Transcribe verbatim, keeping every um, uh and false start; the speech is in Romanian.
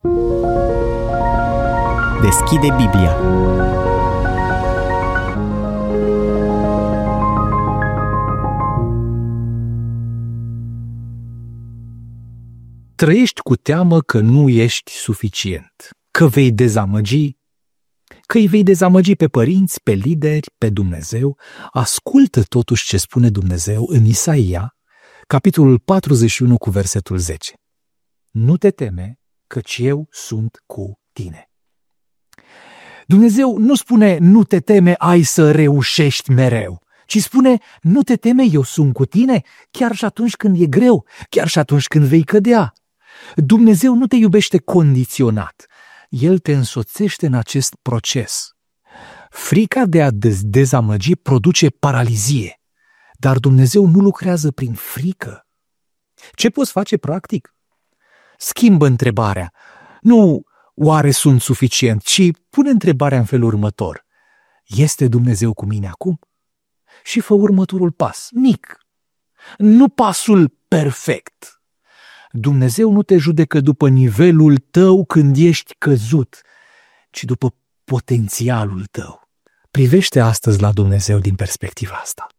Deschide Biblia. Trăiești cu teamă că nu ești suficient, că vei dezamăgi, că îi vei dezamăgi pe părinți, pe lideri, pe Dumnezeu. Ascultă totuși ce spune Dumnezeu în Isaia, capitolul patruzeci și unu cu versetul zece. Nu te teme, căci eu sunt cu tine. Dumnezeu nu spune nu te teme, ai să reușești mereu, ci spune nu te teme, eu sunt cu tine chiar și atunci când e greu, chiar și atunci când vei cădea. Dumnezeu nu te iubește condiționat, El te însoțește în acest proces. Frica de a dezamăgi produce paralizie, dar Dumnezeu nu lucrează prin frică. Ce poți face practic? Schimbă întrebarea. Nu oare sunt suficient, ci pune întrebarea în felul următor. Este Dumnezeu cu mine acum? Și fă următorul pas, mic. Nu pasul perfect. Dumnezeu nu te judecă după nivelul tău când ești căzut, ci după potențialul tău. Privește astăzi la Dumnezeu din perspectiva asta.